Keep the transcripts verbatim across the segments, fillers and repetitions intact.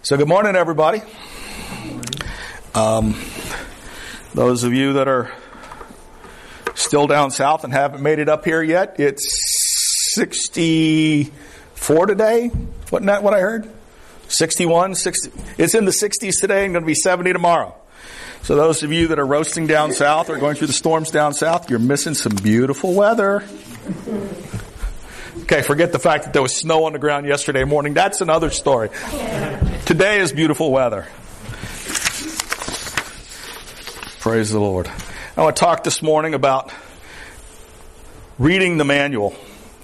So good morning, everybody. Um, those of you that are still down south and haven't made it up here yet, it's sixty-four today. Wasn't that what I heard? sixty-one, sixty. It's in the sixties today and going to be seventy tomorrow. So those of you that are roasting down south or going through the storms down south, you're missing some beautiful weather. Okay, forget the fact that there was snow on the ground yesterday morning. That's another story. Today is beautiful weather. Praise the Lord. I want to talk this morning about reading the manual.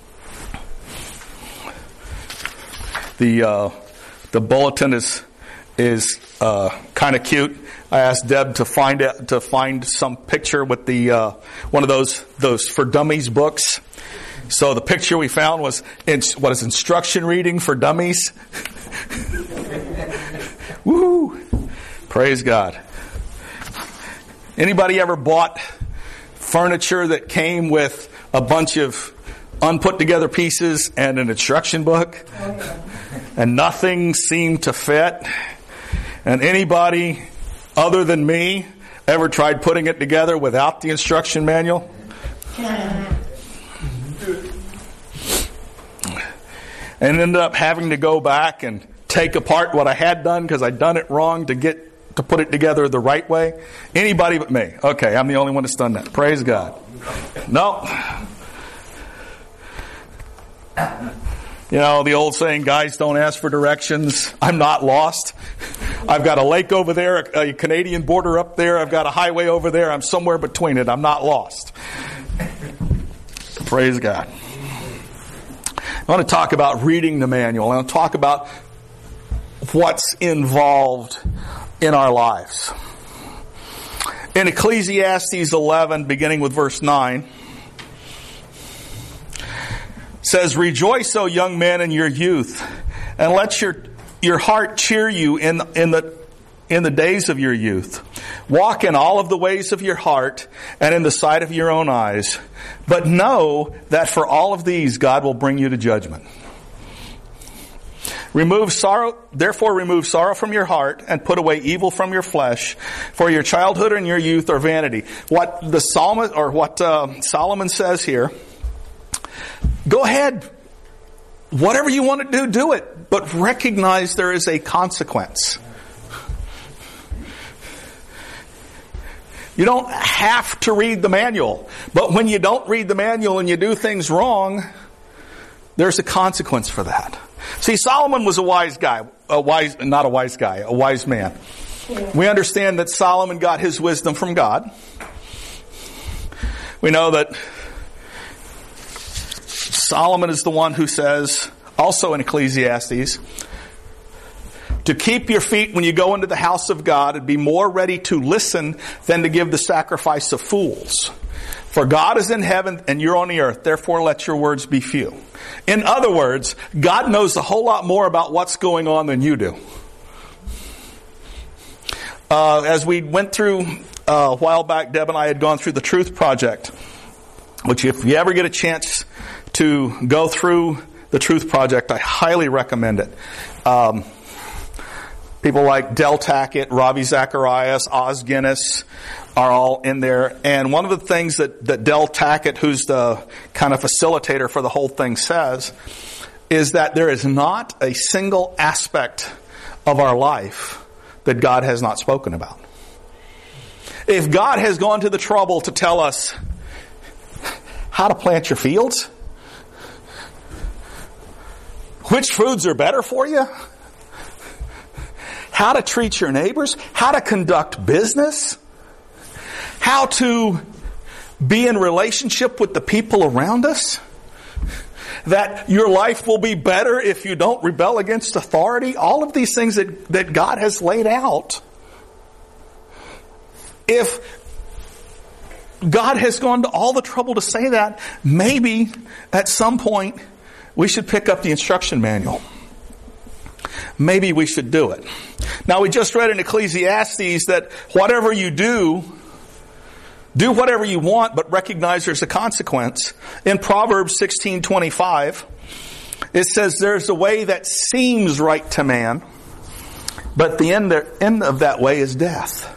The uh, the bulletin is is uh, kind of cute. I asked Deb to find it, to find some picture with the uh, one of those those for dummies books. So the picture we found was in, what is instruction reading for dummies. Woo! Praise God. Anybody ever bought furniture that came with a bunch of unput together pieces and an instruction book? And nothing seemed to fit? And anybody other than me ever tried putting it together without the instruction manual? And ended up having to go back and take apart what I had done because I'd done it wrong to get to put it together the right way. Anybody but me. Okay, I'm the only one that's done that. Praise God. No. You know, the old saying, guys don't ask for directions. I'm not lost. I've got a lake over there, a Canadian border up there. I've got a highway over there. I'm somewhere between it. I'm not lost. Praise God. I want to talk about reading the manual. I want to talk about what's involved in our lives. In Ecclesiastes eleven, beginning with verse nine, says, "Rejoice, O young men, in your youth, and let your your heart cheer you in in the in the days of your youth. Walk in all of the ways of your heart and in the sight of your own eyes. But know that for all of these God will bring you to judgment. Remove sorrow, therefore remove sorrow from your heart and put away evil from your flesh, for your childhood and your youth are vanity." What the psalmist or what uh, Solomon says here, go ahead, whatever you want to do, do it, but recognize there is a consequence. You don't have to read the manual. But when you don't read the manual and you do things wrong, there's a consequence for that. See, Solomon was a wise guy. A wise, not a wise guy, a wise man. Yeah. We understand that Solomon got his wisdom from God. We know that Solomon is the one who says, also in Ecclesiastes, to keep your feet when you go into the house of God and be more ready to listen than to give the sacrifice of fools. For God is in heaven and you're on the earth, therefore let your words be few. In other words, God knows a whole lot more about what's going on than you do. Uh, as we went through uh, a while back, Deb and I had gone through the Truth Project, which if you ever get a chance to go through the Truth Project, I highly recommend it. Um, People like Del Tackett, Ravi Zacharias, Os Guinness are all in there. And one of the things that, that Del Tackett, who's the kind of facilitator for the whole thing, says is that there is not a single aspect of our life that God has not spoken about. If God has gone to the trouble to tell us how to plant your fields, which foods are better for you, how to treat your neighbors, how to conduct business, how to be in relationship with the people around us, that your life will be better if you don't rebel against authority, all of these things that, that God has laid out. If God has gone to all the trouble to say that, maybe at some point we should pick up the instruction manual. Maybe we should do it. Now, we just read in Ecclesiastes that whatever you do, do whatever you want, but recognize there's a consequence. In Proverbs sixteen twenty-five, it says, "There's a way that seems right to man, But the end, the end of that way is death.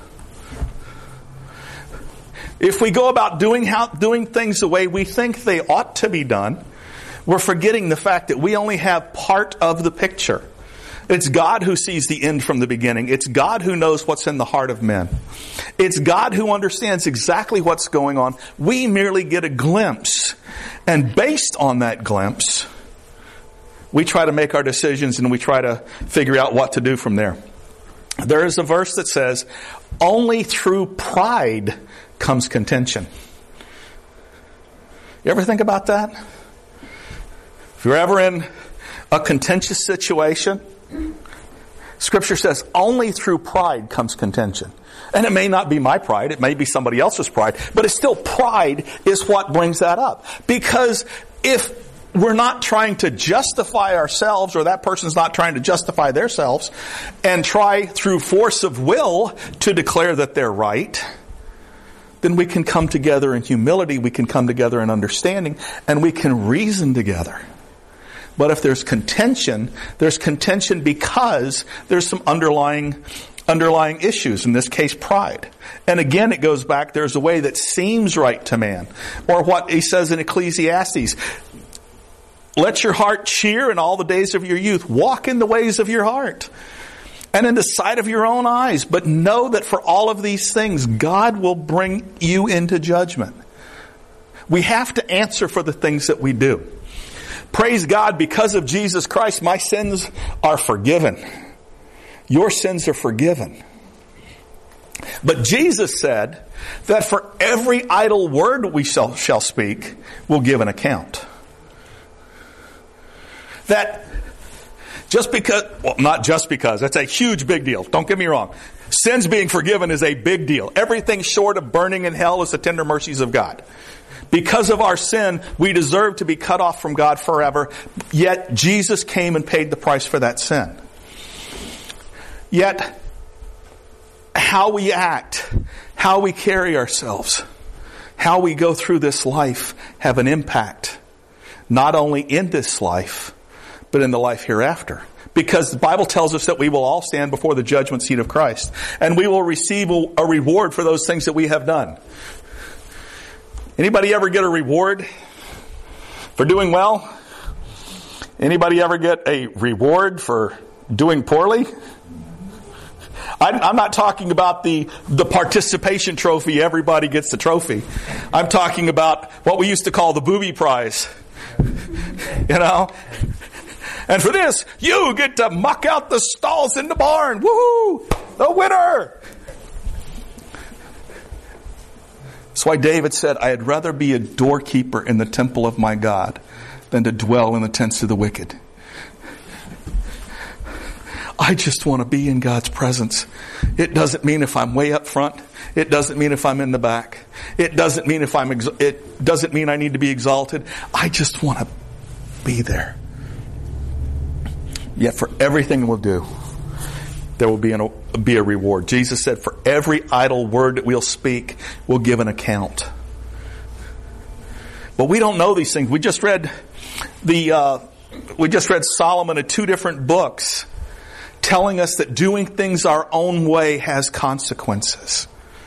If we go about doing how, doing things the way we think they ought to be done, we're forgetting the fact that we only have part of the picture. It's God who sees the end from the beginning. It's God who knows what's in the heart of men. It's God who understands exactly what's going on. We merely get a glimpse. And based on that glimpse, we try to make our decisions and we try to figure out what to do from there. There is a verse that says, only through pride comes contention. You ever think about that? If you're ever in a contentious situation, Scripture says only through pride comes contention. And it may not be my pride, it may be somebody else's pride, but it's still pride is what brings that up. Because if we're not trying to justify ourselves, or that person's not trying to justify themselves, and try through force of will to declare that they're right, then we can come together in humility, we can come together in understanding, and we can reason together. But if there's contention, there's contention because there's some underlying underlying issues, in this case pride. And again, it goes back, there's a way that seems right to man. Or what he says in Ecclesiastes, let your heart cheer in all the days of your youth. Walk in the ways of your heart and in the sight of your own eyes. But know that for all of these things, God will bring you into judgment. We have to answer for the things that we do. Praise God, because of Jesus Christ, my sins are forgiven. Your sins are forgiven. But Jesus said that for every idle word we shall, shall speak, we'll give an account. That just because, well, not just because, that's a huge big deal. Don't get me wrong. Sins being forgiven is a big deal. Everything short of burning in hell is the tender mercies of God. Because of our sin, we deserve to be cut off from God forever. Yet Jesus came and paid the price for that sin. Yet, how we act, how we carry ourselves, how we go through this life have an impact, not only in this life, but in the life hereafter. Because the Bible tells us that we will all stand before the judgment seat of Christ, and we will receive a reward for those things that we have done. Anybody ever get a reward for doing well? Anybody ever get a reward for doing poorly? I'm not talking about the, the participation trophy, everybody gets the trophy. I'm talking about what we used to call the booby prize. You know? And for this, you get to muck out the stalls in the barn. Woohoo! The winner! That's why David said, I had rather be a doorkeeper in the temple of my God than to dwell in the tents of the wicked. I just want to be in God's presence. It doesn't mean if I'm way up front. It doesn't mean if I'm in the back. It doesn't mean if I'm. Ex- it doesn't mean I need to be exalted. I just want to be there. Yet for everything we'll do, there will be, an, be a reward. Jesus said, for every idle word that we'll speak, we'll give an account. But we don't know these things. We just read the. Uh, we just read Solomon in two different books, telling us that doing things our own way has consequences.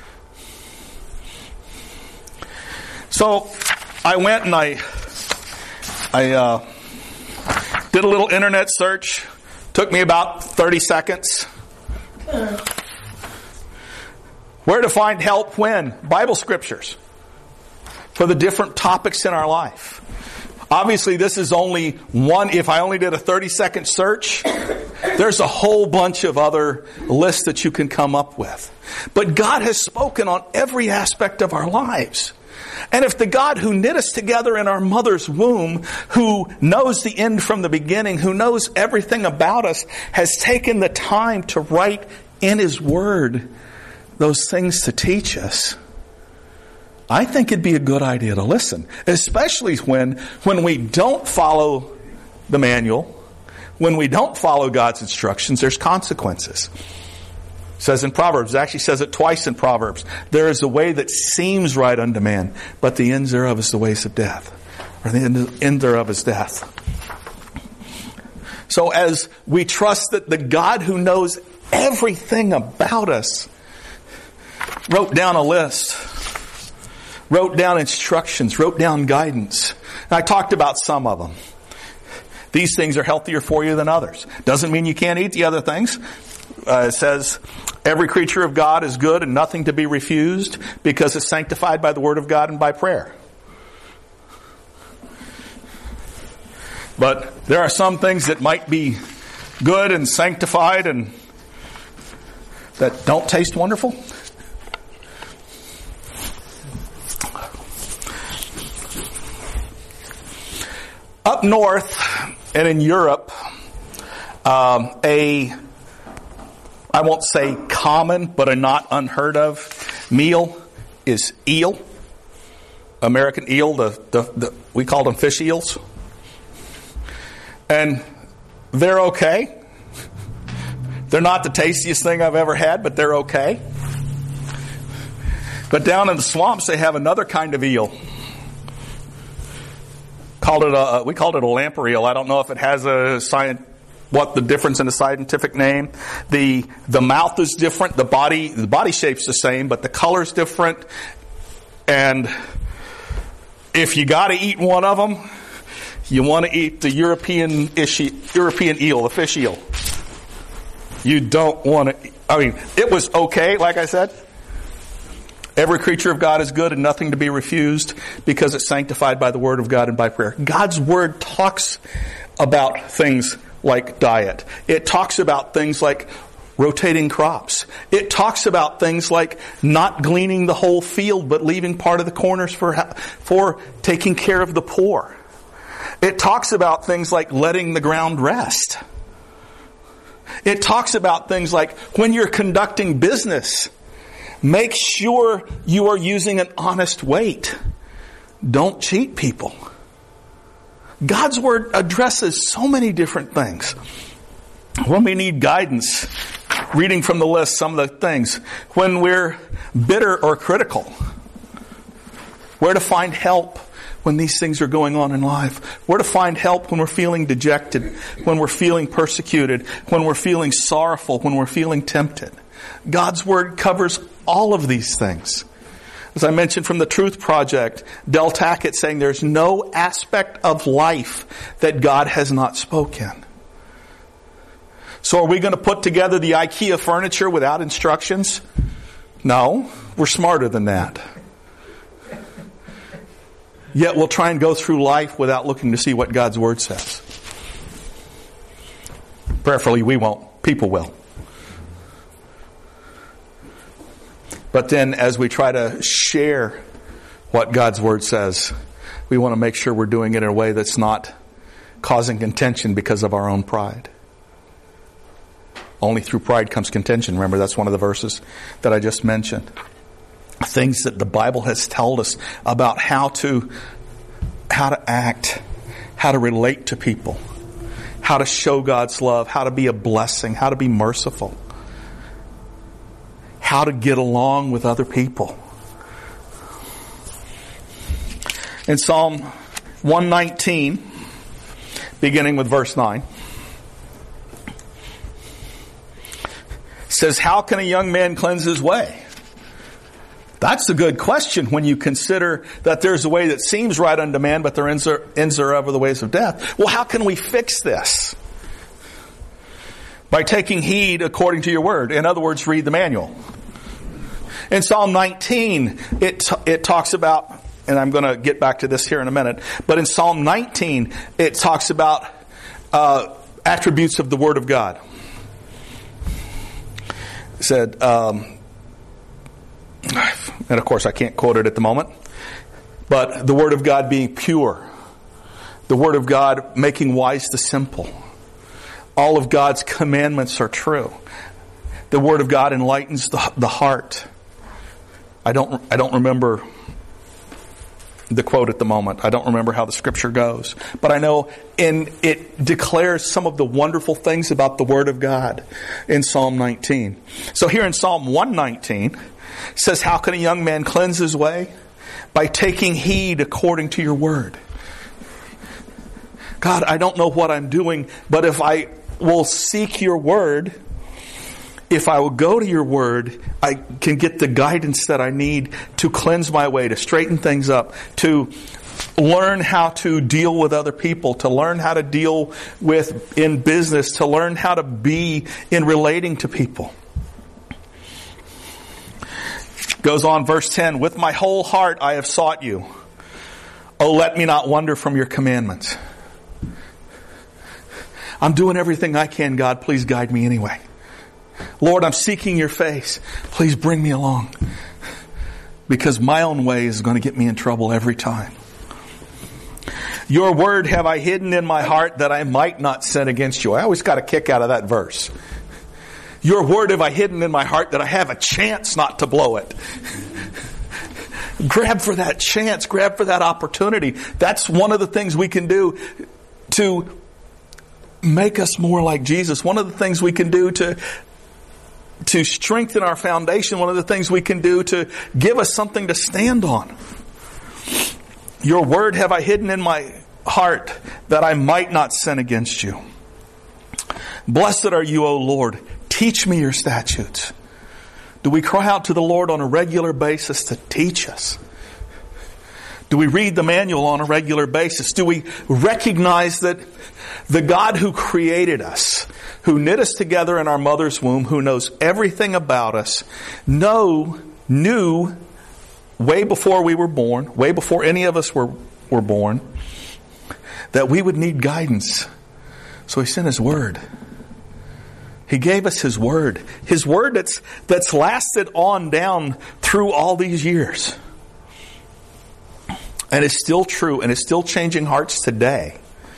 So I went and I, I uh, did a little internet search. Took me about thirty seconds. Where to find help when? Bible scriptures for the different topics in our life. Obviously, this is only one. If I only did a thirty second search, there's a whole bunch of other lists that you can come up with. But God has spoken on every aspect of our lives. And if the God who knit us together in our mother's womb, who knows the end from the beginning, who knows everything about us, has taken the time to write in His Word those things to teach us, I think it'd be a good idea to listen, especially when, when we don't follow the manual, when we don't follow God's instructions, there's consequences. It says in Proverbs, it actually says it twice in Proverbs, there is a way that seems right unto man, but the end thereof is the ways of death. Or the end, end thereof is death. So as we trust that the God who knows everything about us. Wrote down a list. Wrote down instructions. Wrote down guidance. And I talked about some of them. These things are healthier for you than others. Doesn't mean you can't eat the other things. Uh, it says, every creature of God is good and nothing to be refused because it's sanctified by the word of God and by prayer. But there are some things that might be good and sanctified and that don't taste wonderful. Up north and in Europe, um, a, I won't say common, but a not unheard of meal is eel. American eel, the, the, the we call them fish eels. And they're okay. They're not the tastiest thing I've ever had, but they're okay. But down in the swamps, they have another kind of eel. Called it a, we called it a lamprey eel. I don't know if it has a science, what the difference in the scientific name. The the mouth is different. The body the body shape's the same, but the color's different. And if you got to eat one of them, you want to eat the European ishi, European eel, the fish eel. You don't want to. I mean, it was okay, like I said. Every creature of God is good and nothing to be refused because it's sanctified by the word of God and by prayer. God's word talks about things like diet. It talks about things like rotating crops. It talks about things like not gleaning the whole field but leaving part of the corners for, for taking care of the poor. It talks about things like letting the ground rest. It talks about things like when you're conducting business, make sure you are using an honest weight. Don't cheat people. God's word addresses so many different things. When we need guidance, reading from the list some of the things. When we're bitter or critical, where to find help when these things are going on in life. Where to find help when we're feeling dejected, when we're feeling persecuted, when we're feeling sorrowful, when we're feeling tempted. God's word covers all of these things. As I mentioned from the Truth Project, Del Tackett saying there's no aspect of life that God has not spoken. So are we going to put together the IKEA furniture without instructions? No, we're smarter than that. Yet we'll try and go through life without looking to see what God's word says. Prayerfully we won't. People will. But then as we try to share what God's word says, we want to make sure we're doing it in a way that's not causing contention because of our own pride. Only through pride comes contention. Remember, that's one of the verses that I just mentioned. Things that the Bible has told us about how to how to act, how to relate to people, how to show God's love, how to be a blessing, how to be merciful, how to get along with other people. In Psalm one nineteen, beginning with verse nine, it says, "How can a young man cleanse his way?" That's a good question when you consider that there's a way that seems right unto man, but their ends are, ends are over the ways of death. Well, how can we fix this? By taking heed according to your word. In other words, read the manual. In Psalm nineteen, it it talks about, and I'm going to get back to this here in a minute, but in Psalm nineteen, it talks about uh, attributes of the Word of God. It said, um, and of course I can't quote it at the moment, but the Word of God being pure, the Word of God making wise the simple. All of God's commandments are true. The Word of God enlightens the, the heart. I don't I don't remember the quote at the moment. I don't remember how the scripture goes. But I know in it declares some of the wonderful things about the Word of God in Psalm nineteen. So here in Psalm one nineteen, it says, "How can a young man cleanse his way? By taking heed according to your word." God, I don't know what I'm doing, but if I will seek your word, if I will go to your word, I can get the guidance that I need to cleanse my way, to straighten things up, to learn how to deal with other people, to learn how to deal with in business, to learn how to be in relating to people. Goes on, verse ten, with my whole heart I have sought you. Oh, let me not wander from your commandments. I'm doing everything I can, God. Please guide me anyway. Lord, I'm seeking your face. Please bring me along. Because my own way is going to get me in trouble every time. Your word have I hidden in my heart that I might not sin against you. I always got a kick out of that verse. Your word have I hidden in my heart that I have a chance not to blow it. Grab for that chance. Grab for that opportunity. That's one of the things we can do to make us more like Jesus. One of the things we can do to, to strengthen our foundation. One of the things we can do to give us something to stand on. Your word have I hidden in my heart that I might not sin against you. Blessed are you, O Lord. Teach me your statutes. Do we cry out to the Lord on a regular basis to teach us? Do we read the manual on a regular basis? Do we recognize that the God who created us, who knit us together in our mother's womb, who knows everything about us, know, knew way before we were born, way before any of us were, were born, that we would need guidance. So He sent His Word. He gave us His Word. His Word that's, that's lasted on down through all these years. And is still true and is still changing hearts today.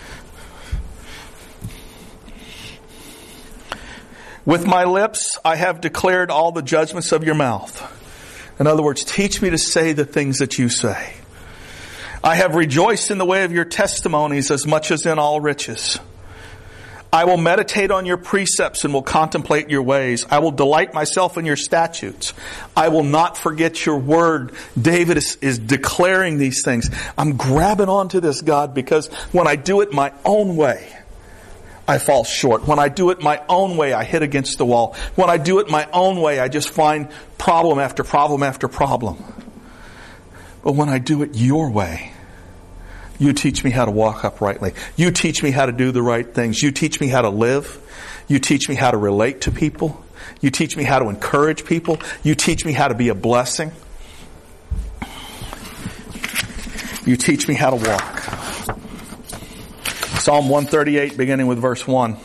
With my lips I have declared all the judgments of your mouth. In other words, teach me to say the things that you say. I have rejoiced in the way of your testimonies as much as in all riches. I will meditate on your precepts and will contemplate your ways. I will delight myself in your statutes. I will not forget your word. David is, is declaring these things. I'm grabbing onto this, God, because when I do it my own way, I fall short. When I do it my own way, I hit against the wall. When I do it my own way, I just find problem after problem after problem. But when I do it your way, you teach me how to walk uprightly. You teach me how to do the right things. You teach me how to live. You teach me how to relate to people. You teach me how to encourage people. You teach me how to be a blessing. You teach me how to walk. Psalm one thirty-eight, beginning with verse one,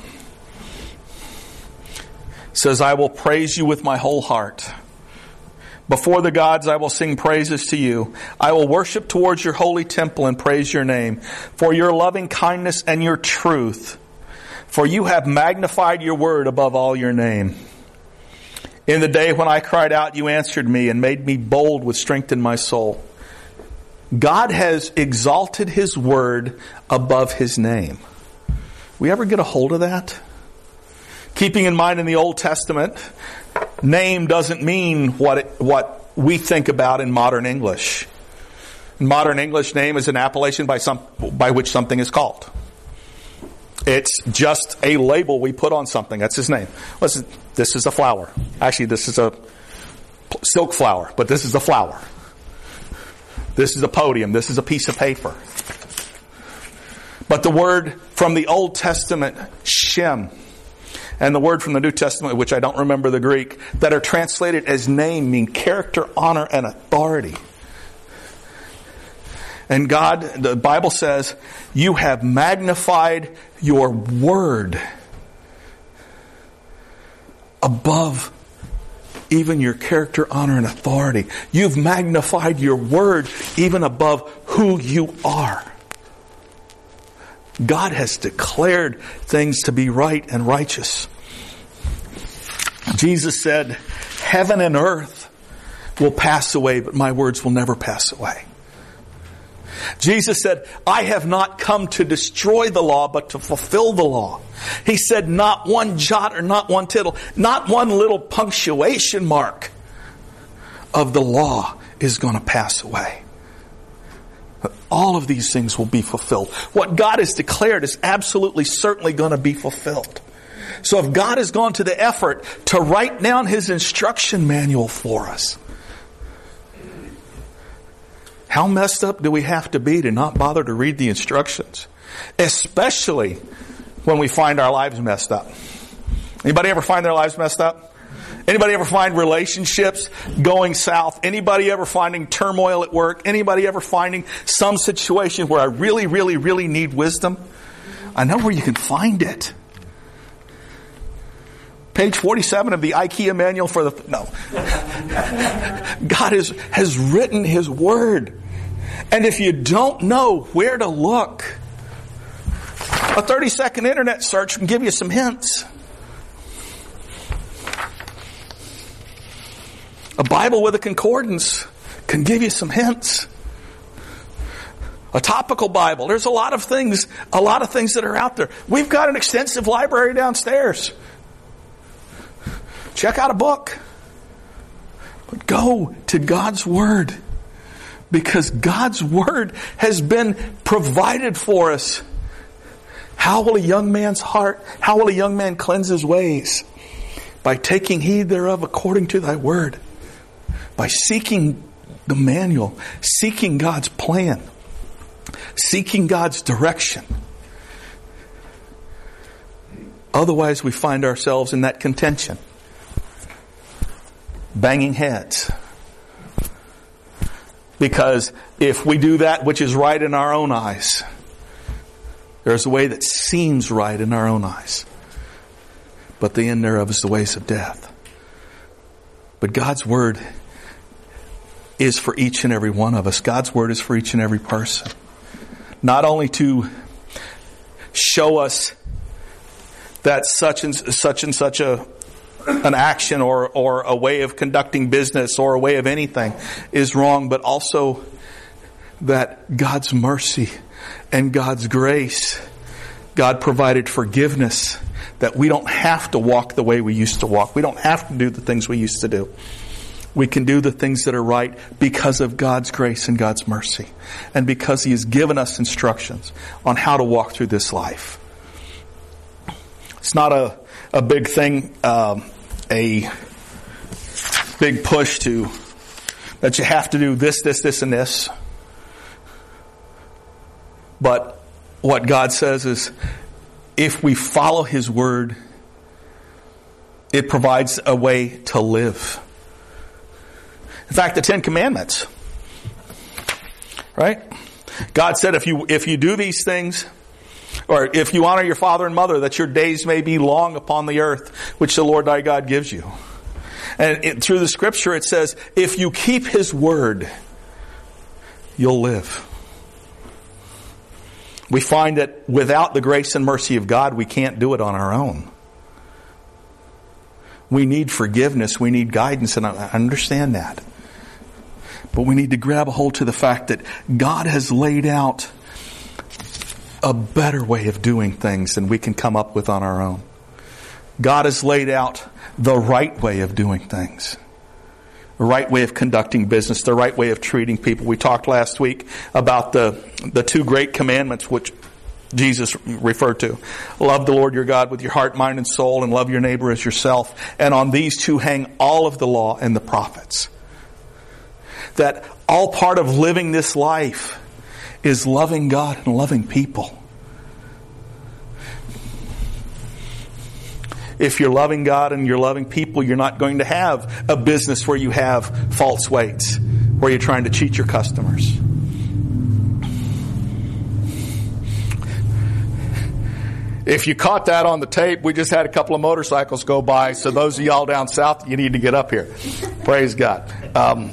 says, I will praise you with my whole heart. Before the gods I will sing praises to you. I will worship towards your holy temple and praise your name for your loving kindness and your truth. For you have magnified your word above all your name. In the day when I cried out, you answered me and made me bold with strength in my soul. God has exalted His word above His name. We ever get a hold of that? Keeping in mind in the Old Testament, name doesn't mean what it, what we think about in modern English. In modern English, name is an appellation by some by which something is called. It's just a label we put on something. That's His name. Listen, this is a flower. Actually, this is a silk flower, but this is a flower. This is a podium. This is a piece of paper. But the word from the Old Testament, Shem, and the word from the New Testament, which I don't remember the Greek, that are translated as name mean character, honor, and authority. And God, the Bible says, you have magnified your word above even your character, honor, and authority. You've magnified your word even above who you are. God has declared things to be right and righteous. Jesus said, heaven and earth will pass away, but my words will never pass away. Jesus said, I have not come to destroy the law, but to fulfill the law. He said, not one jot or not one tittle, not one little punctuation mark of the law is going to pass away. But all of these things will be fulfilled. What God has declared is absolutely certainly going to be fulfilled. So if God has gone to the effort to write down His instruction manual for us, how messed up do we have to be to not bother to read the instructions? Especially when we find our lives messed up. Anybody ever find their lives messed up? Anybody ever find relationships going south? Anybody ever finding turmoil at work? Anybody ever finding some situation where I really, really, really need wisdom? I know where you can find it. Page forty-seven of the IKEA manual for the... No. God has, has written His Word. And if you don't know where to look, a thirty-second internet search can give you some hints. A Bible with a concordance can give you some hints. A topical Bible. There's a lot of things, a lot of things that are out there. We've got an extensive library downstairs. Check out a book. But go to God's Word. Because God's Word has been provided for us. How will a young man's heart, how will a young man cleanse his ways? By taking heed thereof according to thy word. By seeking the manual, seeking God's plan, seeking God's direction. Otherwise we find ourselves in that contention. Banging heads. Because if we do that which is right in our own eyes, there's a way that seems right in our own eyes. But the end thereof is the ways of death. But God's Word is for each and every one of us. God's Word is for each and every person. Not only to show us that such and such and such a an action or, or a way of conducting business or a way of anything is wrong, but also that God's mercy and God's grace, God provided forgiveness, that we don't have to walk the way we used to walk. We don't have to do the things we used to do. We can do the things that are right because of God's grace and God's mercy. And because He has given us instructions on how to walk through this life. It's not a, a big thing, um, a big push to, that you have to do this, this, this, and this. But what God says is, if we follow His Word, it provides a way to live. In fact, the Ten Commandments, right? God said if you if you do these things, or if you honor your father and mother, that your days may be long upon the earth, which the Lord thy God gives you. And it, through the Scripture it says, if you keep His Word, you'll live. We find that without the grace and mercy of God, we can't do it on our own. We need forgiveness. We need guidance, and I understand that. But we need to grab a hold to the fact that God has laid out a better way of doing things than we can come up with on our own. God has laid out the right way of doing things. The right way of conducting business, the right way of treating people. We talked last week about the, the two great commandments which Jesus referred to. Love the Lord your God with your heart, mind, and soul, and love your neighbor as yourself. And on these two hang all of the law and the prophets. That all part of living this life is loving God and loving people. If you're loving God and you're loving people, you're not going to have a business where you have false weights, where you're trying to cheat your customers. If you caught that on the tape, we just had a couple of motorcycles go by. So those of y'all down south, you need to get up here. Praise God. Um,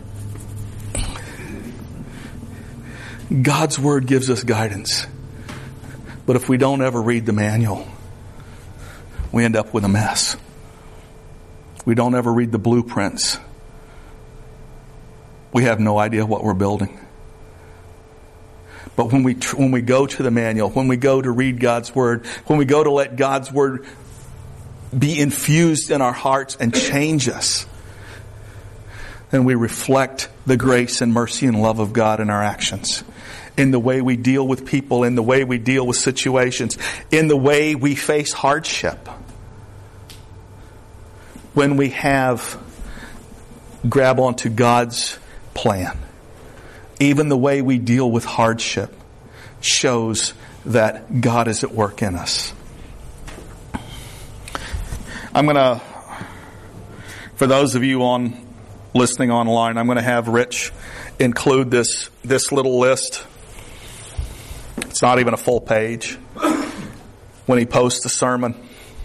God's Word gives us guidance. But if we don't ever read the manual, we end up with a mess. We don't ever read the blueprints. We have no idea what we're building. But when we when we go to the manual, when we go to read God's Word, when we go to let God's Word be infused in our hearts and change us, then we reflect the grace and mercy and love of God in our actions. In the way we deal with people, in the way we deal with situations, in the way we face hardship. when we have grab onto God's plan. Even the way we deal with hardship shows that God is at work in us. I'm going to, for those of you on listening online, I'm going to have Rich include this this little list. It's not even a full page when he posts the sermon.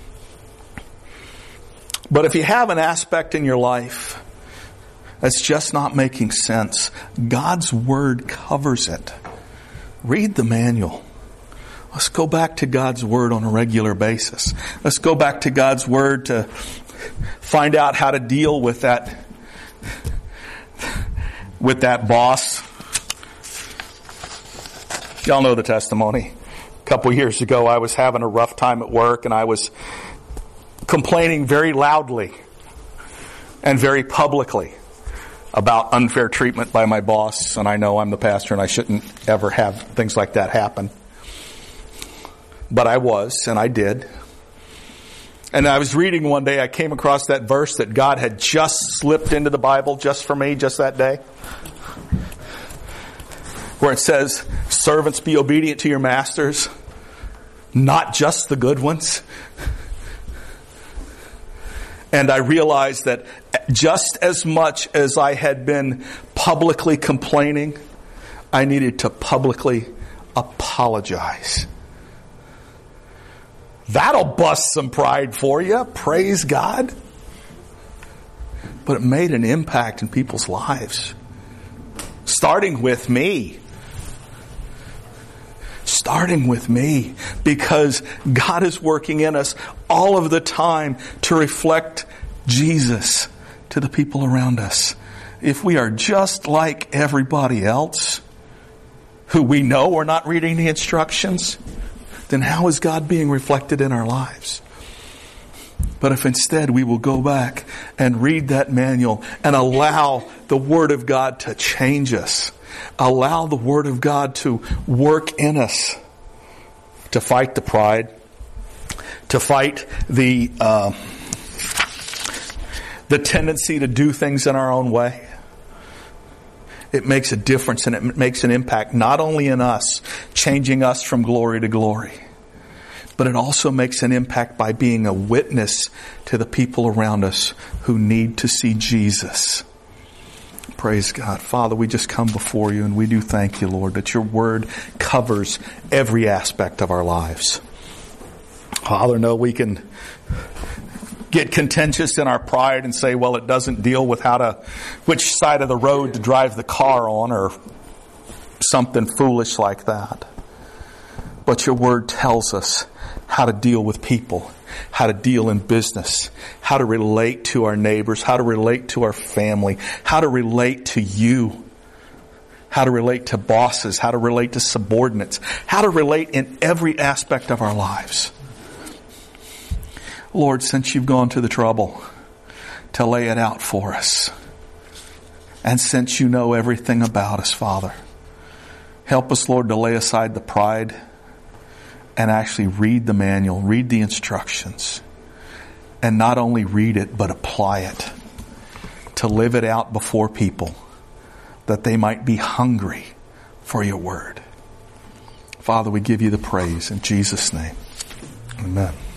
But if you have an aspect in your life that's just not making sense, God's Word covers it. Read the manual. Let's go back to God's Word on a regular basis. Let's go back to God's Word to find out how to deal with that, with that boss. Y'all know the testimony. A couple years ago, I was having a rough time at work, and I was complaining very loudly and very publicly about unfair treatment by my boss. And I know I'm the pastor and I shouldn't ever have things like that happen. But I was, and I did. And I was reading one day, I came across that verse that God had just slipped into the Bible just for me, just that day. Where it says, servants, be obedient to your masters, not just the good ones. And I realized that just as much as I had been publicly complaining, I needed to publicly apologize. That'll bust some pride for you. Praise God. But it made an impact in people's lives. Starting with me. Starting with me. Because God is working in us all of the time to reflect Jesus to the people around us. If we are just like everybody else, who we know are not reading the instructions, then how is God being reflected in our lives? But if instead we will go back and read that manual and allow the Word of God to change us, allow the Word of God to work in us, to fight the pride, to fight the uh, the tendency to do things in our own way, it makes a difference and it makes an impact not only in us, changing us from glory to glory, but it also makes an impact by being a witness to the people around us who need to see Jesus. Praise God. Father, we just come before you and we do thank you, Lord, that your Word covers every aspect of our lives. Father, no, we can get contentious in our pride and say, well, it doesn't deal with how to, which side of the road to drive the car on, or something foolish like that. But your Word tells us how to deal with people, how to deal in business, how to relate to our neighbors, how to relate to our family, how to relate to you, how to relate to bosses, how to relate to subordinates, how to relate in every aspect of our lives. Lord, since you've gone to the trouble to lay it out for us, and since you know everything about us, Father, help us, Lord, to lay aside the pride and actually read the manual, read the instructions, and not only read it, but apply it, to live it out before people, that they might be hungry for your Word. Father, we give you the praise in Jesus' name. Amen.